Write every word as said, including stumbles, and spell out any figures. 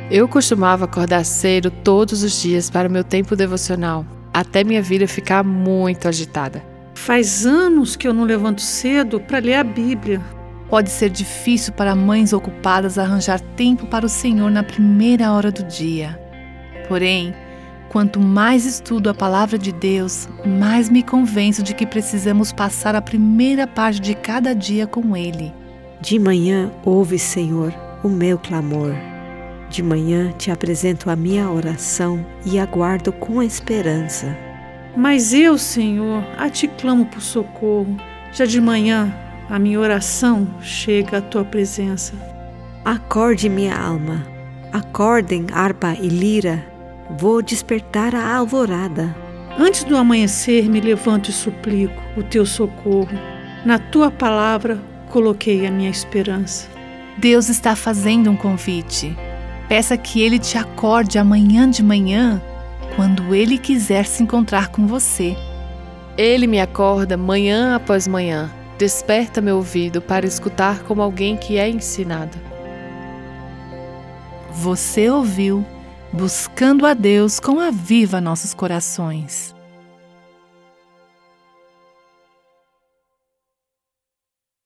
Eu costumava acordar cedo todos os dias para o meu tempo devocional, até minha vida ficar muito agitada. Faz anos que eu não levanto cedo para ler a Bíblia. Pode ser difícil para mães ocupadas arranjar tempo para o Senhor na primeira hora do dia. Porém, quanto mais estudo a palavra de Deus, mais me convenço de que precisamos passar a primeira parte de cada dia com Ele. De manhã, ouve, Senhor, o meu clamor. De manhã te apresento a minha oração e aguardo com esperança. Mas eu, Senhor, a ti clamo por socorro. Já de manhã, a minha oração chega à tua presença. Acorde, minha alma. Acordem, harpa e lira. Vou despertar a alvorada. Antes do amanhecer, me levanto e suplico o teu socorro. Na tua palavra, coloquei a minha esperança. Deus está fazendo um convite. Peça que Ele te acorde amanhã de manhã, quando Ele quiser se encontrar com você. Ele me acorda manhã após manhã, desperta meu ouvido para escutar como alguém que é ensinado. Você ouviu Buscando a Deus com Aviva Nossos Corações.